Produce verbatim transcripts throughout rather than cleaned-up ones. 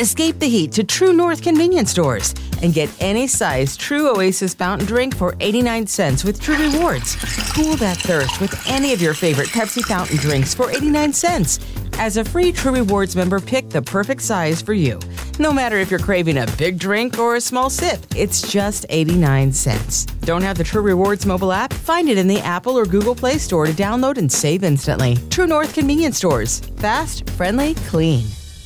Escape the heat to True North convenience stores and get any size True Oasis fountain drink for eighty-nine cents with True Rewards. Cool that thirst with any of your favorite Pepsi fountain drinks for eighty-nine cents. As a free True Rewards member, pick the perfect size for you. No matter if you're craving a big drink or a small sip, it's just eighty-nine cents. Don't have the True Rewards mobile app? Find it in the Apple or Google Play Store to download and save instantly. True North convenience stores. Fast, friendly, clean.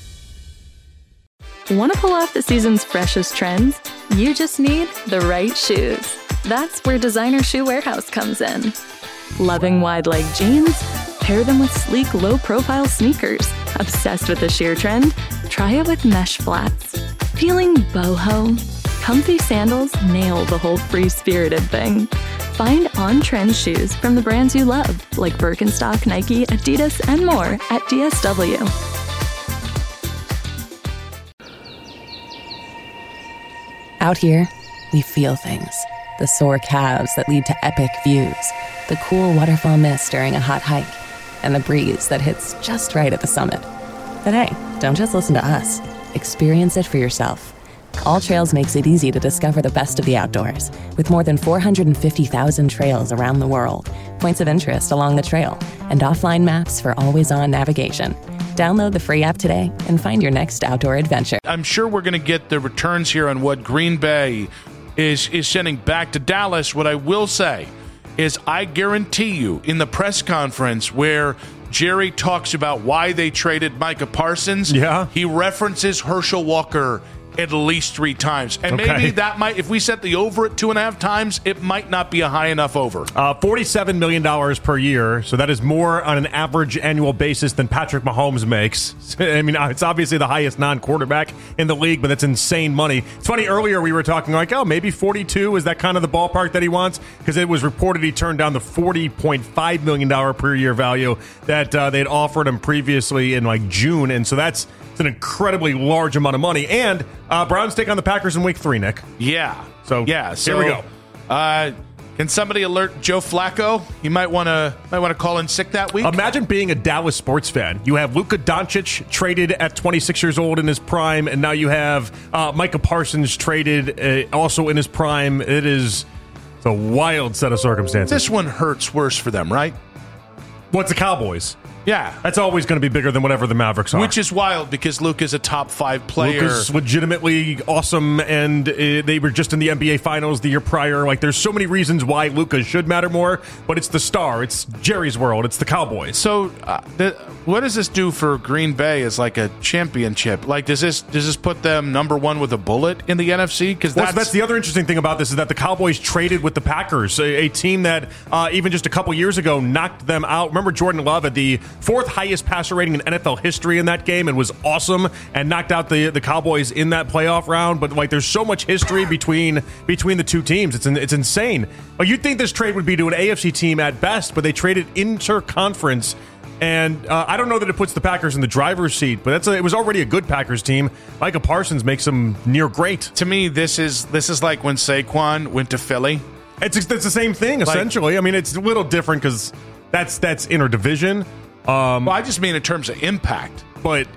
Want to pull off the season's freshest trends? You just need the right shoes. That's where Designer Shoe Warehouse comes in. Loving wide leg jeans? Pair them with sleek, low-profile sneakers. Obsessed with the sheer trend? Try it with mesh flats. Feeling boho? Comfy sandals nail the whole free-spirited thing. Find on-trend shoes from the brands you love, like Birkenstock, Nike, Adidas, and more at D S W. Out here, we feel things. The sore calves that lead to epic views, the cool waterfall mist during a hot hike, and the breeze that hits just right at the summit. But hey, don't just listen to us. Experience it for yourself. All Trails makes it easy to discover the best of the outdoors, with more than four hundred fifty thousand trails around the world, points of interest along the trail, and offline maps for always-on navigation. Download the free app today and find your next outdoor adventure. I'm sure we're going to get the returns here on what Green Bay is, is sending back to Dallas. What I will say is I guarantee you in the press conference where Jerry talks about why they traded Micah Parsons, yeah. he references Herschel Walker at least three times. And okay. maybe that might, if we set the over at two and a half times, it might not be a high enough over. Uh, forty-seven million dollars per year, so that is more on an average annual basis than Patrick Mahomes makes. I mean, it's obviously the highest non-quarterback in the league, but that's insane money. It's funny, earlier we were talking like, oh, maybe forty-two, is that kind of the ballpark that he wants? Because it was reported he turned down the forty point five million dollars per year value that uh, they'd offered him previously in like June, and so that's it's an incredibly large amount of money. And uh, Browns take on the Packers in week three, Nick. Yeah. So yeah. So, here we go. Uh, can somebody alert Joe Flacco? He might want to might want to call in sick that week. Imagine being a Dallas sports fan. You have Luka Doncic traded at twenty-six years old in his prime, and now you have uh, Micah Parsons traded uh, also in his prime. It is it's a wild set of circumstances. This one hurts worse for them, right? What's the Cowboys? Yeah. That's always going to be bigger than whatever the Mavericks are. Which is wild because Luka's a top five player. Luka's legitimately awesome, and uh, they were just in the N B A Finals the year prior. Like, there's so many reasons why Luka should matter more, but it's the star. It's Jerry's world. It's the Cowboys. So uh, the, what does this do for Green Bay as like a championship? Like, does this does this put them number one with a bullet in the N F C? Because well, that's, so that's the other interesting thing about this is that the Cowboys traded with the Packers, a, a team that uh, even just a couple years ago knocked them out. Remember Jordan Love had the fourth highest passer rating in N F L history in that game and was awesome and knocked out the the Cowboys in that playoff round. But like, there's so much history between between the two teams. It's it's insane. Like, you'd think this trade would be to an A F C team at best, but they traded inter-conference. And uh, I don't know that it puts the Packers in the driver's seat, but that's a, it was already a good Packers team. Micah Parsons makes them near great. To me, this is this is like when Saquon went to Philly. It's it's the same thing essentially. Like, I mean, it's a little different because that's that's interdivision. Um, well, I just mean in terms of impact, but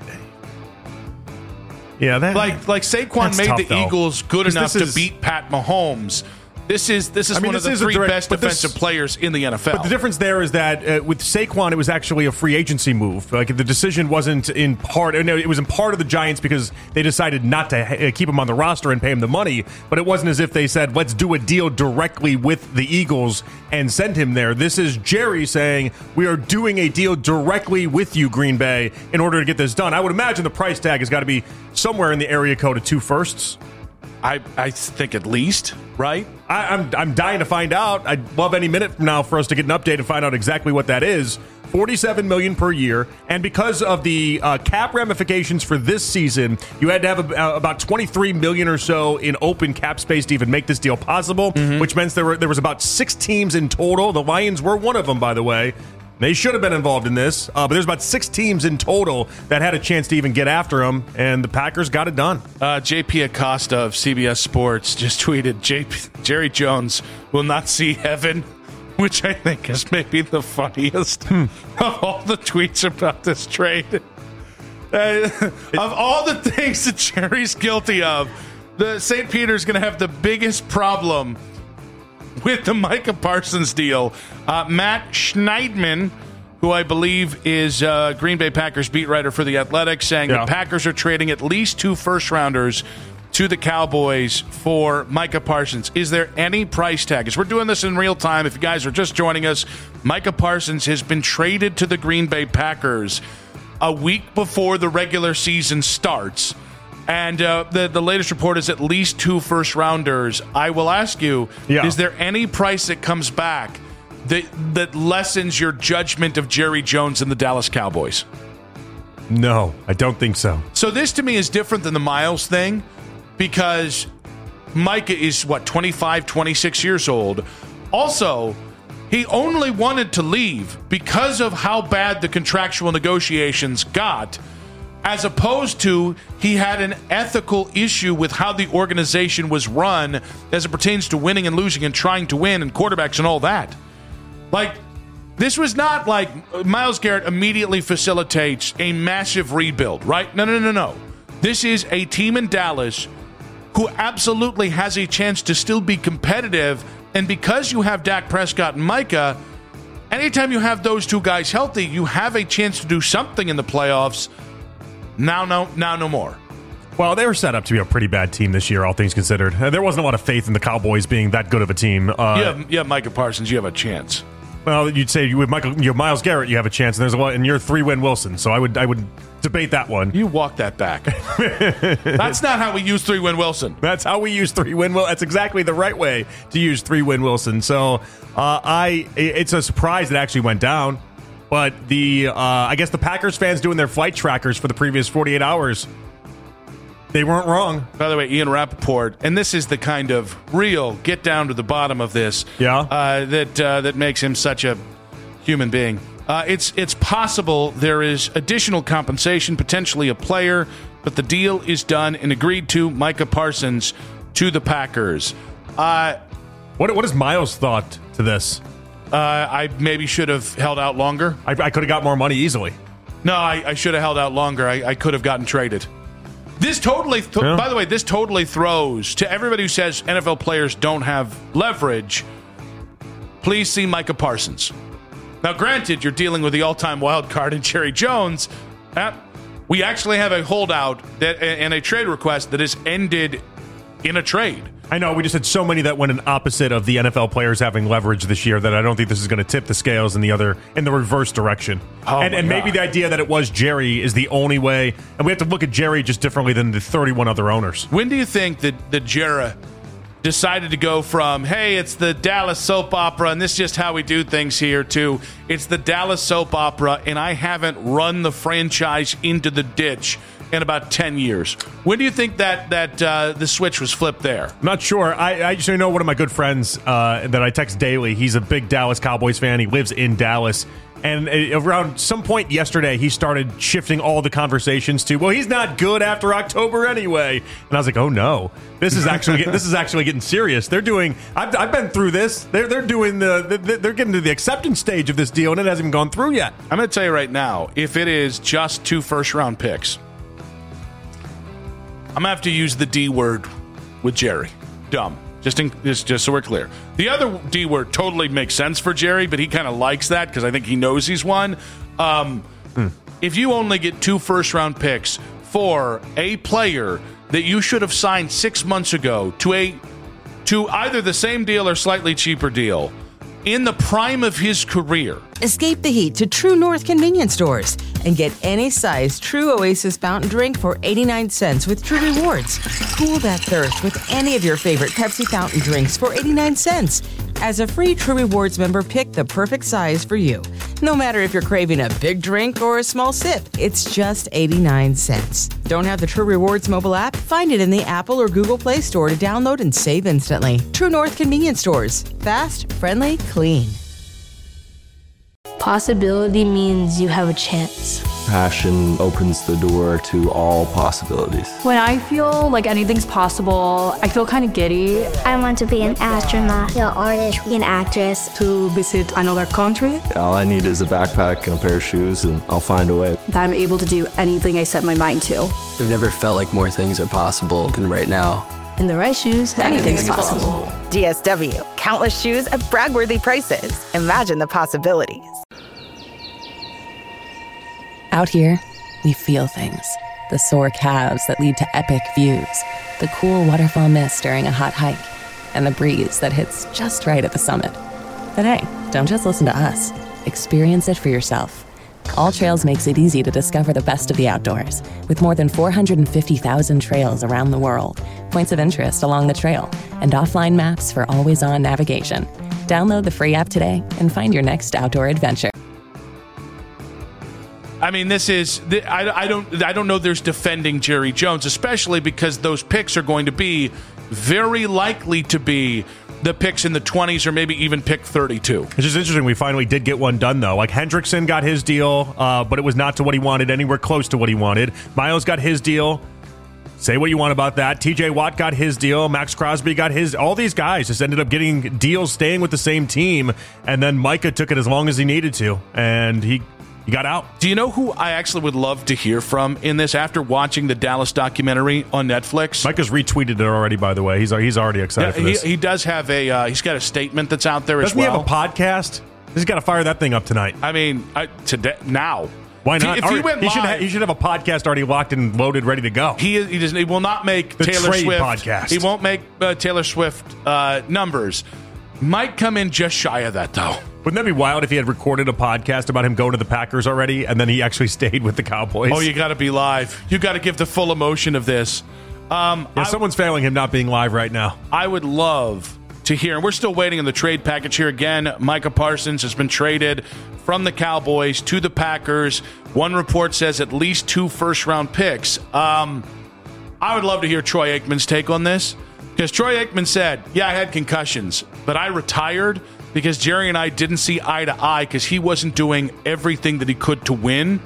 yeah, that, like like Saquon made tough, the though. Eagles good enough is, to beat Pat Mahomes. This is this is I mean, one this of the is three direct, best defensive this, players in the N F L. But the difference there is that uh, with Saquon, it was actually a free agency move. Like, the decision wasn't in part. No, it was in part of the Giants because they decided not to ha- keep him on the roster and pay him the money. But it wasn't as if they said, "Let's do a deal directly with the Eagles and send him there." This is Jerry saying, "We are doing a deal directly with you, Green Bay, in order to get this done." I would imagine the price tag has got to be somewhere in the area code of two firsts. I, I think at least, right? I, I'm I'm dying to find out. I'd love any minute from now for us to get an update and find out exactly what that is. forty-seven million dollars per year, and because of the uh, cap ramifications for this season, you had to have a, uh, about twenty-three million dollars or so in open cap space to even make this deal possible, mm-hmm. which meant there were there was about six teams in total. The Lions were one of them, by the way. They should have been involved in this, uh, but there's about six teams in total that had a chance to even get after him, and the Packers got it done. Uh, J P Acosta of C B S Sports just tweeted, J P, Jerry Jones will not see heaven, which I think is maybe the funniest hmm. of all the tweets about this trade. Uh, of all the things that Jerry's guilty of, the Saint Peter's going to have the biggest problem with the Micah Parsons deal. Uh, Matt Schneidman, who I believe is uh, Green Bay Packers beat writer for The Athletic, saying yeah. the Packers are trading at least two first-rounders to the Cowboys for Micah Parsons. Is there any price tag? As we're doing this in real time, if you guys are just joining us, Micah Parsons has been traded to the Green Bay Packers a week before the regular season starts. And uh, the, the latest report is at least two first-rounders. I will ask you, yeah. is there any price that comes back that, that lessens your judgment of Jerry Jones and the Dallas Cowboys? No, I don't think so. So this, to me, is different than the Miles thing because Micah is, what, twenty-five, twenty-six years old. Also, he only wanted to leave because of how bad the contractual negotiations got, as opposed to he had an ethical issue with how the organization was run as it pertains to winning and losing and trying to win and quarterbacks and all that. Like, this was not like Myles Garrett immediately facilitates a massive rebuild, right? No, no, no, no. This is a team in Dallas who absolutely has a chance to still be competitive. And because you have Dak Prescott and Micah, anytime you have those two guys healthy, you have a chance to do something in the playoffs. Now, no, now, no more. Well, they were set up to be a pretty bad team this year, all things considered. There wasn't a lot of faith in the Cowboys being that good of a team. Uh, you have, you have Micah Parsons, you have a chance. Well, you'd say with Michael, you have Myles Garrett, you have a chance, and there's a lot, and you're three-win Wilson. So I would, I would debate that one. You walk that back. That's not how we use three-win Wilson. That's how we use three-win Wilson. That's exactly the right way to use three-win Wilson. So uh, I, it's a surprise it actually went down. But the, uh, I guess the Packers fans doing their flight trackers for the previous forty-eight hours, they weren't wrong. By the way, Ian Rappaport, and this is the kind of real get down to the bottom of this, yeah, uh, that uh, that makes him such a human being. Uh, it's it's possible there is additional compensation, potentially a player, but the deal is done and agreed to. Micah Parsons to the Packers. Uh, what what is Myles' thought to this? Uh, I maybe should have held out longer. I, I could have got more money easily. No, I, I should have held out longer. I, I could have gotten traded. This totally, th- yeah. by the way, this totally throws to everybody who says N F L players don't have leverage. Please see Micah Parsons. Now, granted, you're dealing with the all-time wild card in Jerry Jones. Uh, we actually have a holdout that and a trade request that is ended in a trade. I know, we just had so many that went in opposite of the N F L players having leverage this year that I don't think this is going to tip the scales in the other in the reverse direction. Oh and and maybe the idea that it was Jerry is the only way, and we have to look at Jerry just differently than the thirty-one other owners. When do you think that, that Jerry decided to go from, hey, it's the Dallas soap opera and this is just how we do things here, to it's the Dallas soap opera and I haven't run the franchise into the ditch in about ten years. When do you think that that uh, the switch was flipped there? I'm not sure. I, I just know one of my good friends uh, that I text daily. He's a big Dallas Cowboys fan. He lives in Dallas. And around some point yesterday, he started shifting all the conversations to, well, he's not good after October anyway. And I was like, oh no, this is actually this is actually getting serious. They're doing. I've, I've been through this. They're they're doing the they're getting to the acceptance stage of this deal, and it hasn't even gone through yet. I'm going to tell you right now, if it is just two first round picks, I'm going to have to use the D word with Jerry. Dumb. Just, in, just just so we're clear. The other D word totally makes sense for Jerry, but he kind of likes that because I think he knows he's won. Um, hmm. If you only get two first-round picks for a player that you should have signed six months ago to a to either the same deal or slightly cheaper deal in the prime of his career. Escape the heat to True North convenience stores and get any size True Oasis fountain drink for eighty-nine cents with True Rewards. Cool that thirst with any of your favorite Pepsi fountain drinks for eighty-nine cents. As a free True Rewards member, pick the perfect size for you. No matter if you're craving a big drink or a small sip, it's just eighty-nine cents. Don't have the True Rewards mobile app? Find it in the Apple or Google Play Store to download and save instantly. True North convenience stores. Fast, friendly, clean. Possibility means you have a chance. Passion opens the door to all possibilities. When I feel like anything's possible, I feel kind of giddy. I want to be an astronaut, an artist, an actress. To visit another country. All I need is a backpack and a pair of shoes, and I'll find a way. That I'm able to do anything I set my mind to. I've never felt like more things are possible than right now. In the right shoes, anything's possible. D S W. Countless shoes at brag-worthy prices. Imagine the possibilities. Out here, we feel things. The sore calves that lead to epic views, the cool waterfall mist during a hot hike, and the breeze that hits just right at the summit. But hey, don't just listen to us. Experience it for yourself. All Trails makes it easy to discover the best of the outdoors, with more than four hundred fifty thousand trails around the world, points of interest along the trail, and offline maps for always-on navigation. Download the free app today and find your next outdoor adventure. I mean, this is I, I don't I don't know there's defending Jerry Jones, especially because those picks are going to be very likely to be the picks in the twenties or maybe even pick thirty-two. It's just interesting. We finally did get one done, though. Like, Hendrickson got his deal, uh, but it was not to what he wanted, anywhere close to what he wanted. Miles got his deal. Say what you want about that. T J Watt got his deal. Max Crosby got his. All these guys just ended up getting deals staying with the same team, and then Micah took it as long as he needed to, and he... He got out. Do you know who I actually would love to hear from in this after watching the Dallas documentary on Netflix? Micah's retweeted it already, by the way. He's he's already excited yeah, for this. He, he does have a, uh, he's got a statement that's out there Doesn't as well. Doesn't he have a podcast? He's got to fire that thing up tonight. I mean, I, today, now. Why not? If, if he, went he, live, should ha- he should have a podcast already locked and loaded, ready to go. He he, doesn't, he will not make the Taylor trade Swift podcast. He won't make uh, Taylor Swift uh, numbers. Might come in just shy of that, though. Wouldn't that be wild if he had recorded a podcast about him going to the Packers already, and then he actually stayed with the Cowboys? Oh, you got to be live. You got to give the full emotion of this. Um, yeah, I, someone's failing him not being live right now. I would love to hear, and we're still waiting on the trade package here again. Micah Parsons has been traded from the Cowboys to the Packers. One report says at least two first-round picks. Um, I would love to hear Troy Aikman's take on this, because Troy Aikman said, yeah, I had concussions, but I retired because Jerry and I didn't see eye to eye because he wasn't doing everything that he could to win.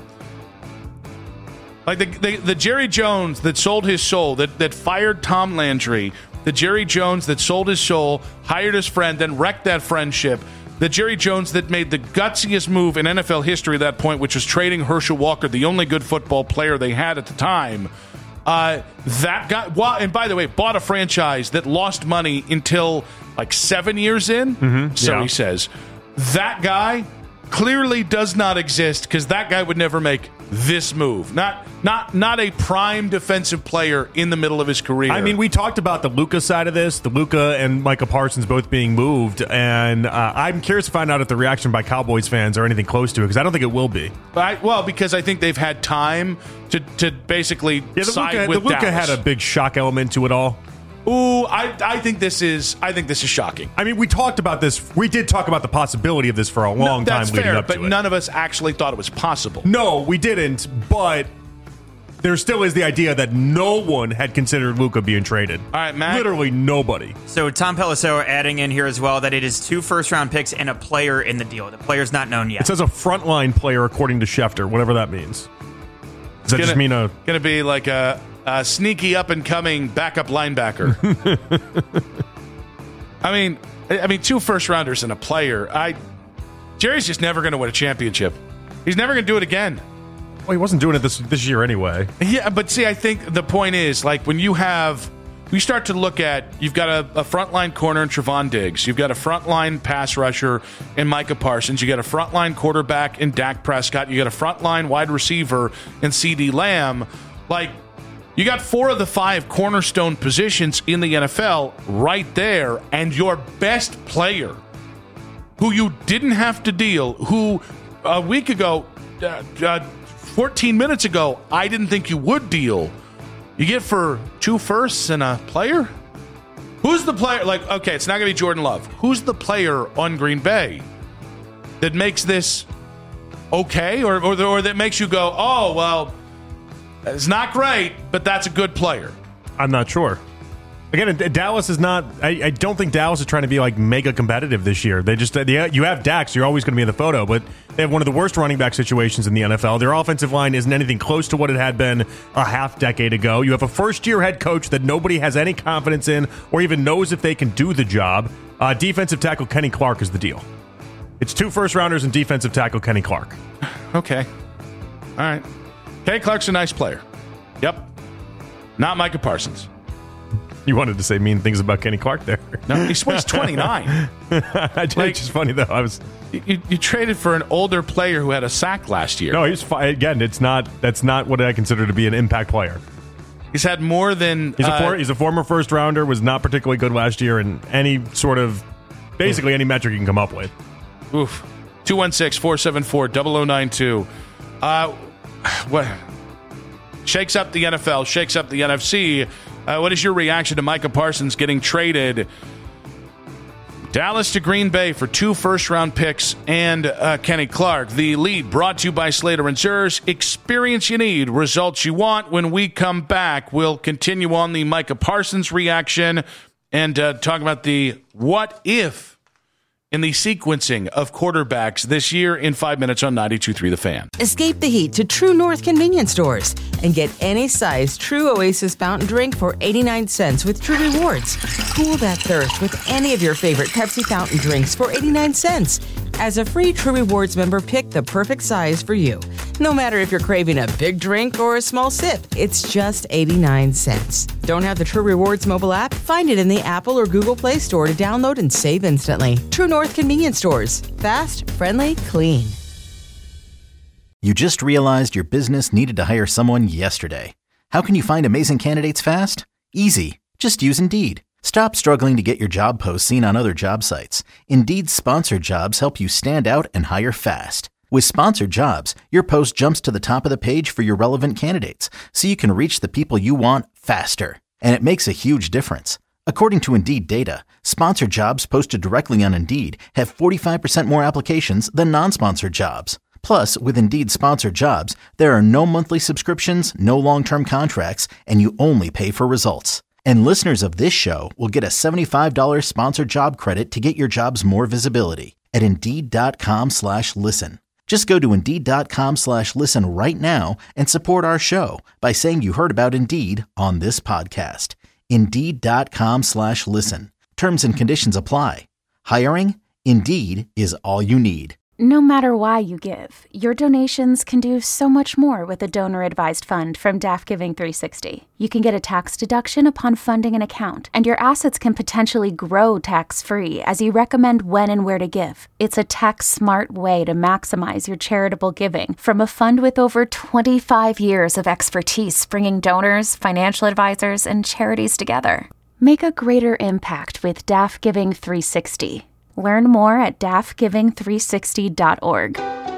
Like the, the, the Jerry Jones that sold his soul, that, that fired Tom Landry, the Jerry Jones that sold his soul, hired his friend, then wrecked that friendship, the Jerry Jones that made the gutsiest move in N F L history at that point, which was trading Herschel Walker, the only good football player they had at the time. Uh, that guy, well, and by the way, bought a franchise that lost money until like seven years in. Mm-hmm. So yeah. he says. That guy clearly does not exist because that guy would never make this move. Not not not a prime defensive player in the middle of his career. I mean, we talked about the Luka side of this, the Luka and Micah Parsons both being moved, and uh, I'm curious to find out if the reaction by Cowboys fans are anything close to it, because I don't think it will be. I, well, because I think they've had time to, to basically yeah, the side Luka, with the Luka Dallas. had a big shock element to it all. Ooh, I, I think this is I think this is shocking. I mean, we talked about this. We did talk about the possibility of this for a long no, that's time leading fair, up but to it. none of us actually thought it was possible. No, we didn't. But there still is the idea that no one had considered Luka being traded. All right, Matt. Literally nobody. So Tom Pelissero adding in here as well that it is two first-round picks and a player in the deal. The player's not known yet. It says a frontline player, according to Schefter, whatever that means. Does that gonna, just mean a... Going to be like a, a sneaky up-and-coming backup linebacker. I mean, I mean, two first-rounders and a player. I Jerry's just never going to win a championship. He's never going to do it again. Well, he wasn't doing it this this year anyway. Yeah, but see, I think the point is, like, when you have... You start to look at, you've got a, a frontline corner in Trevon Diggs. You've got a frontline pass rusher in Micah Parsons. You got a frontline quarterback in Dak Prescott. You got a frontline wide receiver in CeeDee Lamb. Like, you got four of the five cornerstone positions in the N F L right there, and your best player, who you didn't have to deal, who a week ago, uh, uh, fourteen minutes ago, I didn't think you would deal, you get for two firsts and a player? Who's the player? Like, okay, it's not going to be Jordan Love. Who's the player on Green Bay that makes this okay, or, or, or that makes you go, oh, well, it's not great, but that's a good player? I'm not sure. Again, Dallas is not. I, I don't think Dallas is trying to be like mega competitive this year. They just they, you have Dak, so you're always going to be in the photo, but they have one of the worst running back situations in the N F L. Their offensive line isn't anything close to what it had been a half decade ago. You have a first year head coach that nobody has any confidence in or even knows if they can do the job. Uh, defensive tackle Kenny Clark is the deal. It's two first rounders and defensive tackle Kenny Clark. Okay, all right. Kenny Clark's a nice player. Yep, not Micah Parsons. You wanted to say mean things about Kenny Clark there. No, he's twenty-nine. It's like, just funny though. I was you, you traded for an older player who had a sack last year. No, he's fine. Again, it's not. That's not what I consider to be an impact player. He's had more than he's a for, uh, he's a former first rounder. Was not particularly good last year in any sort of basically any metric you can come up with. Oof. two one six, four seven four, zero zero nine two. Uh, what shakes up the N F L? Shakes up the N F C. Uh, what is your reaction to Micah Parsons getting traded Dallas to Green Bay for two first-round picks and uh, Kenny Clark? The lead brought to you by Slater and Zers. Experience you need, results you want. When we come back, we'll continue on the Micah Parsons reaction and uh, talk about the what if in the sequencing of quarterbacks this year in five minutes on ninety-two point three The Fan. Escape the heat to True North convenience stores and get any size True Oasis fountain drink for eighty-nine cents with True Rewards. Cool that thirst with any of your favorite Pepsi fountain drinks for eighty-nine cents. As a free True Rewards member, pick the perfect size for you. No matter if you're craving a big drink or a small sip, it's just eighty-nine cents. Don't have the True Rewards mobile app? Find it in the Apple or Google Play Store to download and save instantly. True North convenience stores. Fast, friendly, clean. You just realized your business needed to hire someone yesterday. How can you find amazing candidates fast? Easy. Just use Indeed. Stop struggling to get your job posts seen on other job sites. Indeed's sponsored jobs help you stand out and hire fast. With sponsored jobs, your post jumps to the top of the page for your relevant candidates, so you can reach the people you want faster. And it makes a huge difference. According to Indeed data, sponsored jobs posted directly on Indeed have forty-five percent more applications than non-sponsored jobs. Plus, with Indeed sponsored jobs, there are no monthly subscriptions, no long-term contracts, and you only pay for results. And listeners of this show will get a seventy-five dollars sponsored job credit to get your jobs more visibility at Indeed.com slash listen. Just go to Indeed.com slash listen right now and support our show by saying you heard about Indeed on this podcast. Indeed.com slash listen. Terms and conditions apply. Hiring? Indeed is all you need. No matter why you give, your donations can do so much more with a donor-advised fund from D A F Giving three sixty. You can get a tax deduction upon funding an account, and your assets can potentially grow tax-free as you recommend when and where to give. It's a tax-smart way to maximize your charitable giving from a fund with over twenty-five years of expertise bringing donors, financial advisors, and charities together. Make a greater impact with D A F Giving three sixty. Learn more at D A F giving three sixty dot org.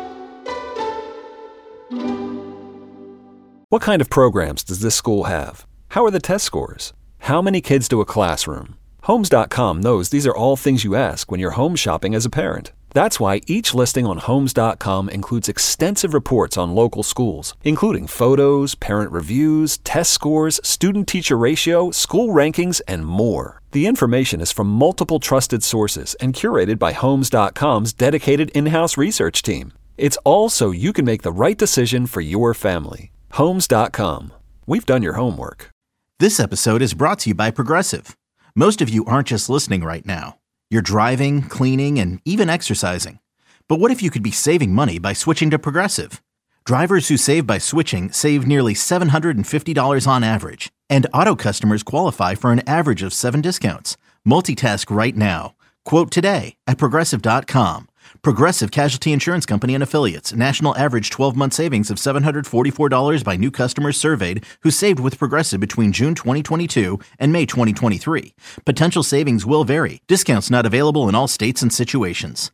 What kind of programs does this school have? How are the test scores? How many kids do a classroom? Homes dot com knows these are all things you ask when you're home shopping as a parent. That's why each listing on Homes dot com includes extensive reports on local schools, including photos, parent reviews, test scores, student-teacher ratio, school rankings, and more. The information is from multiple trusted sources and curated by Homes dot com's dedicated in-house research team. It's all so you can make the right decision for your family. Homes dot com. We've done your homework. This episode is brought to you by Progressive. Most of you aren't just listening right now. You're driving, cleaning, and even exercising. But what if you could be saving money by switching to Progressive? Drivers who save by switching save nearly seven hundred fifty dollars on average. And auto customers qualify for an average of seven discounts. Multitask right now. Quote today at Progressive dot com. Progressive Casualty Insurance Company and Affiliates. National average twelve-month savings of seven hundred forty-four dollars by new customers surveyed who saved with Progressive between June twenty twenty-two and May twenty twenty-three. Potential savings will vary. Discounts not available in all states and situations.